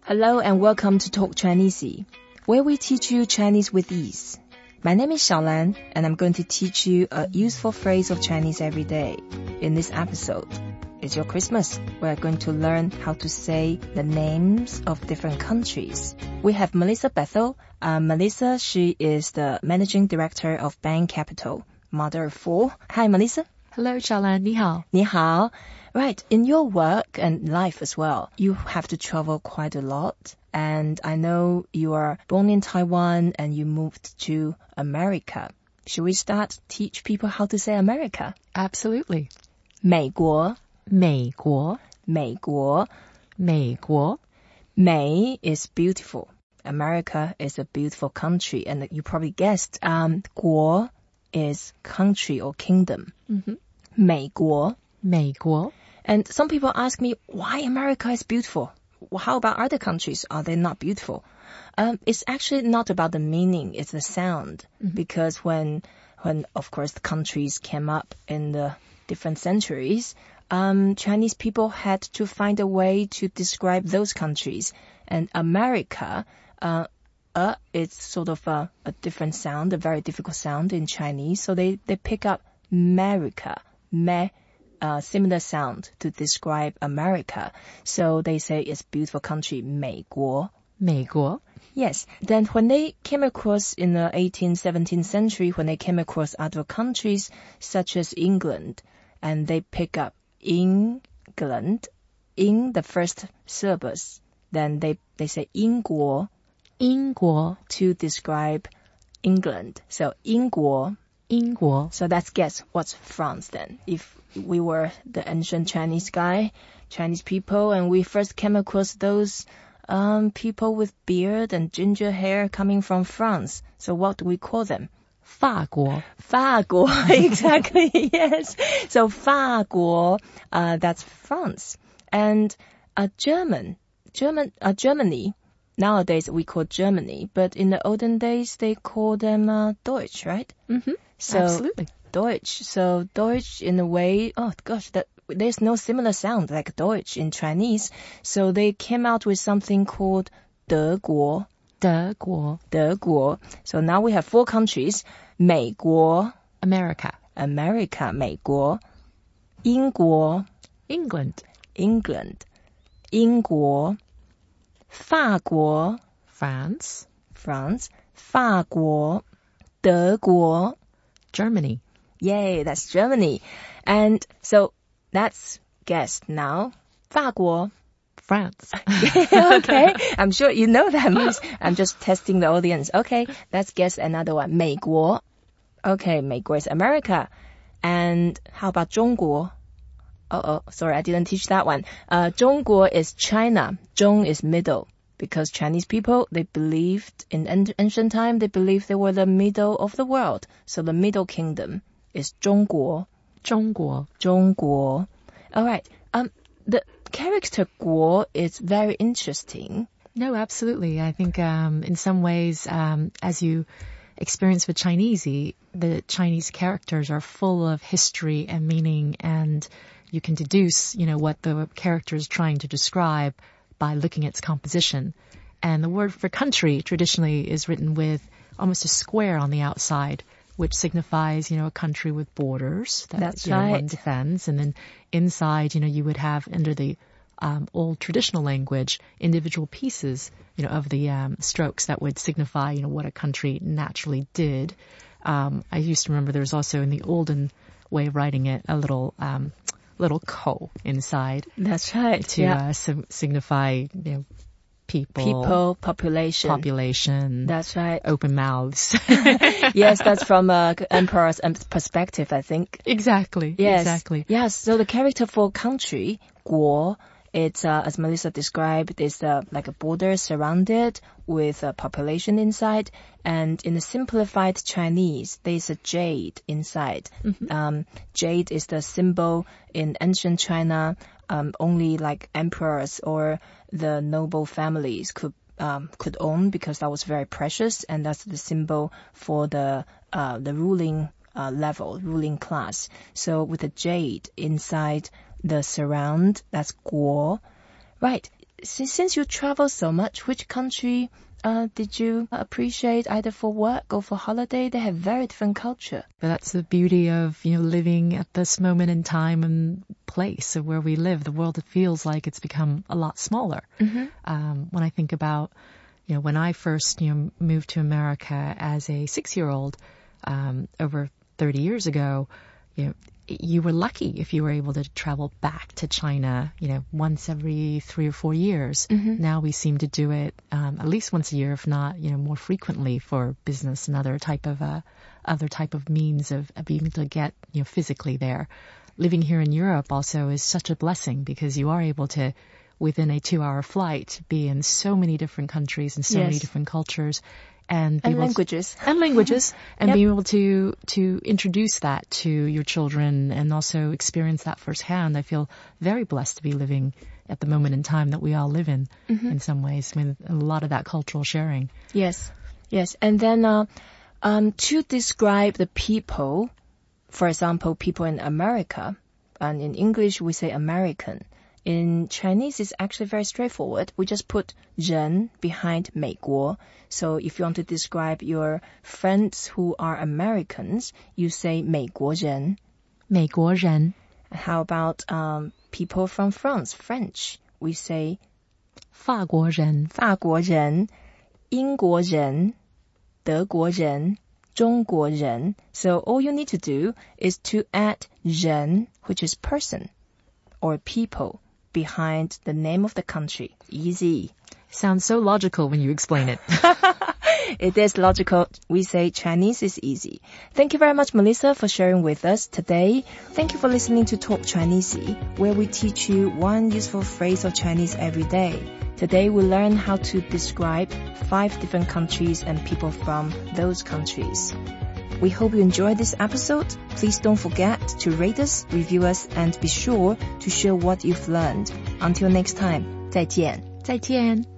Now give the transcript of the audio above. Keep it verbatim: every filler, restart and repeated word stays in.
Hello and welcome to Talk Chinese, where we teach you Chinese with ease. My name is Xiaolan, and I'm going to teach you a useful phrase of Chinese every day. In this episode, it's your Christmas. We're going to learn how to say the names of different countries. We have Melissa Bethel. Uh, Melissa, she is the Managing Director of Bain Capital, mother of four. Hi, Melissa. Hello, Xiaolan. 你好. 你好. Right, in your work and life as well, you have to travel quite a lot. And I know you are born in Taiwan and you moved to America. Should we start teach people how to say America? Absolutely. 美国. 美国. 美国. 美国. 美 is beautiful. America is a beautiful country. And you probably guessed, um, 国 is country or kingdom. Mm-hmm. 美国. 美国. And some people ask me why America is beautiful. Well, how about other countries? Are they not beautiful? Um, it's actually not about the meaning. It's the sound. Mm-hmm. Because when, when, of course, the countries came up in the different centuries, um, Chinese people had to find a way to describe those countries. And America, uh, uh, it's sort of a, a different sound, a very difficult sound in Chinese. So they, they pick up America, me. Uh, similar sound to describe America. So they say it's beautiful country, 美国. 美国. Yes. Then when they came across in the eighteenth, seventeenth century, when they came across other countries such as England, and they pick up England in the first syllabus, then they, they say 英国. 英国. To describe England. So 英国. 英国. So let's guess what's France then. If we were the ancient Chinese guy, Chinese people, and we first came across those um, people with beard and ginger hair coming from France. So what do we call them? 法国. 法国, exactly, yes. So 法国, uh, that's France. And uh, German, German, uh, Germany, nowadays we call Germany, but in the olden days they call them uh, Deutsch, right? Mm-hmm. So, absolutely. Deutsch. So Deutsch in a way, oh gosh, that there's no similar sound like Deutsch in Chinese. So they came out with something called 德国. 德国. 德国. So now we have four countries. 美国. America. America, 美国. 英国. England. England. 英国. 法国. France. France. 法国. 德国. Germany. Yay, that's Germany. And so that's guessed now. 法国. France. Okay, I'm sure you know that. I'm just testing the audience. Okay, let's guess another one. 美国. Okay, 美国 is America. And how about 中国? Uh-oh, sorry, I didn't teach that one. Uh, 中国 is China. 中 is middle. Because Chinese people, they believed in ancient time, they believed they were the middle of the world. So the middle kingdom is 中国. 中国. 中国. All right. Um, the character 国 is very interesting. No, absolutely. I think um, in some ways, um, as you experience with Chinese, the Chinese characters are full of history and meaning, and you can deduce, you know, what the character is trying to describe by looking at its composition. And the word for country traditionally is written with almost a square on the outside, which signifies, you know, a country with borders that That's you know, right. one defends. And then inside, you know, you would have under the um, old traditional language, individual pieces, you know, of the um, strokes that would signify, you know, what a country naturally did. Um, I used to remember there was also in the olden way of writing it a little um, little ko inside. That's right. To yeah. uh, sim- signify, you know, people, people, population, population. That's right. Open mouths. Yes, that's from uh, emperor's perspective, I think. Exactly. Yes. Exactly. Yes. So the character for country, 国, it's uh, as Melissa described, it's uh, like a border surrounded with a population inside, and in the simplified Chinese, there's a jade inside. Mm-hmm. Um, jade is the symbol in ancient China. Um, only like emperors or the noble families could um, could own, because that was very precious, and that's the symbol for the uh, the ruling uh, level, ruling class. So with the jade inside the surround, that's 国. Right. since you travel so much, which country uh, did you appreciate either for work or for holiday? They have very different culture. But that's the beauty of, you know, living at this moment in time and place of where we live. The world, it feels like it's become a lot smaller. Mm-hmm. Um, when I think about, you know, when I first, you know, moved to America as a six-year-old um, over thirty years ago, you know, you were lucky if you were able to travel back to China, you know, once every three or four years. Mm-hmm. Now we seem to do it um, at least once a year, if not, you know, more frequently for business and other type of uh, other type of means of, of being able to get, you know, physically there. Living here in Europe also is such a blessing because you are able to, within a two-hour flight, be in so many different countries and so yes. many different cultures. And, and languages. To, and languages. And yep. being able to, to introduce that to your children and also experience that firsthand. I feel very blessed to be living at the moment in time that we all live in, mm-hmm. in some ways. I mean, a lot of that cultural sharing. Yes, yes. And then uh, um, to describe the people, for example, people in America, and in English we say American. In Chinese, it's actually very straightforward. We just put 人 behind 美国. So if you want to describe your friends who are Americans, you say 美国人. 美国人. How about um, people from France, French? We say 法国人. 法国人, 英国人, 德国人, 中国人. So all you need to do is to add 人, which is person or people, behind the name of the country. Easy. Sounds so logical when you explain it. It is logical. We say Chinese is easy. Thank you very much, Melissa, for sharing with us today. Thank you for listening to Talk Chinesey, where we teach you one useful phrase of Chinese every day. Today we learn how to describe five different countries and people from those countries. We hope you enjoyed this episode. Please don't forget to rate us, review us, and be sure to share what you've learned. Until next time, 再见. 再见.